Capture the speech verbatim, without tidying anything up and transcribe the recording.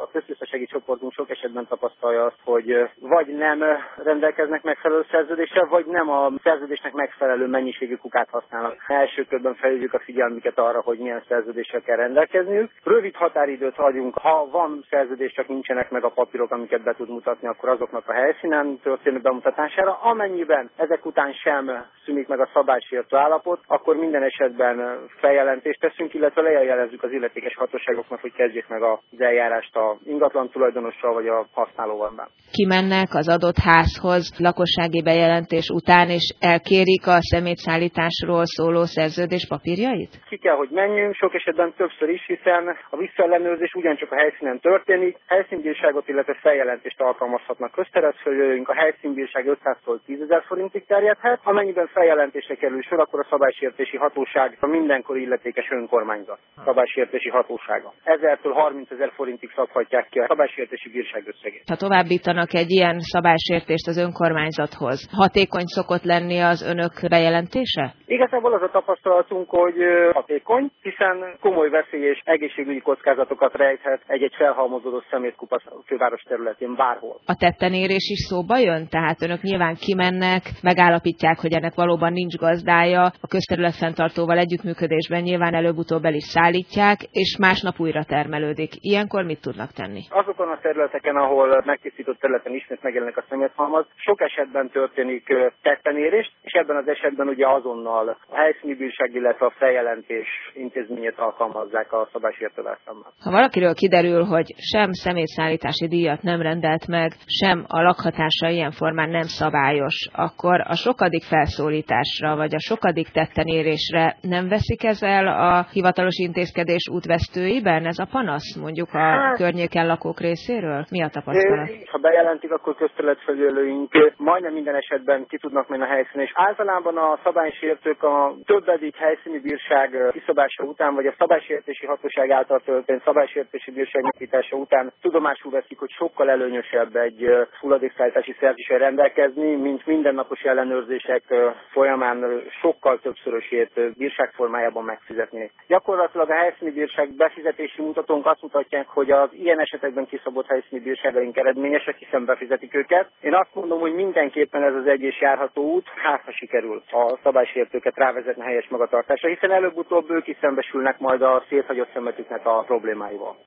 köztisztasági csoportunk sok esetben tapasztalja azt, hogy vagy nem rendelkeznek megfelelő szerződéssel, vagy nem a szerződésnek megfelelő mennyiségű kukát használnak. Első körben felhívjuk a figyelmüket arra, hogy milyen szerződéssel kell rendelkezniük. Rövid határidőt adjunk, ha van szerződés, csak nincsenek meg a papírok, amiket be tud mutatni, akkor azoknak a helyszínen történő bemutatására. Amennyiben ezek után sem szűnik meg a szabálysértő állapot, akkor minden esetben feljelentést teszünk, illetve lejelezzük az illetékes hatóságoknak, hogy kezdjék meg az eljárást a ingatlan tulajdonossal vagy a használóval. Kimennek az adott házhoz lakossági bejelentés után, és elkérik a szemétszállításról szóló szerződés papírjait? Ki kell, hogy menjünk, sok esetben többször is, hiszen a visszaellenőrzés ugyancsak a helyszínen történik. Helyszínbírságot, illetve feljelentést alkalmazhatnak közterületfelügyelőink, a helyszínbírság ötszáztól tízezer forintig terjedhet. Amennyiben feljelentésre kerül sor, akkor a szabálysértési hatóság a mindenkori illetékes önkormányzat szabálysértési hatósága. ezertől harmincezer forintig szabhatják ki a szabálysértési bírság összegét. Ha továbbítanak egy ilyen szabálysértést az önkormányzathoz, hatékony szokott lenni az önök bejelentése? Igazából az a tapasztalatunk, hogy hatékony, hiszen komoly veszély és egészségügyi kockázatokat rejthet egy-egy felhalmozódott szemétkupac a főváros területén bárhol. A tettenérés is szóba jön? Tehát önök nyilván kimennek, megállapítják, hogy ennek valóban nincs gazdája, a közterületfenntartóval együttműködésben nyilván előbb-utóbb el is szállítják, és másnap újra termelődik. Ilyenkor mit tudnak tenni? Azokon a területeken, ahol megtisztított területen ismét megjelennek a szeméthalmaz, sok esetben történik tettenérés, és ebben az esetben ugye azonnal a helyszíni bírság, illetve a feljelentés intézményét alkalmazzák a szabálysértővel szemben. Ha valakiről kiderül, hogy sem szemétszállítási díjat nem rendelt meg, sem a lakhatása ilyen formán nem szabályos, akkor a sokadik felszólításra, vagy a sokadik tettenérésre nem veszik ezzel a hivatalos intézkedés útvesztőiben? Ez a panasz mondjuk a hát, környéken lakók részéről? Mi a tapasztalat? Ha bejelentik, akkor közterületfelügyelőink majdnem minden esetben ki tudnak menni a helyszínen, és általában a szabálysértők a többedik helyszíni bírság kiszabása után, vagy a szabálysértési hatóság által történt szabálysértési bírság megítása után tudomásul veszik, hogy sokkal előnyösebb egy hulladékszállítási szerződéssel rendelkezni, mint mindennapos ellenőrzések folyamán sokkal többszörösét bírság formájában megfizetni. Gyakorlatilag a helyszíni bírság befizetési mutatónk azt mutatják, hogy az ilyen esetekben kiszabott helyszíni bírságaink eredményesek, hiszen befizetik őket. Én azt mondom, hogy mindenképpen ez az egy és járható út, hát ha sikerül a szabálysértőket rávezetni helyes magatartásra, hiszen előbb-utóbb ők is szembesülnek majd a széthagyott szemetüknek a problémáival.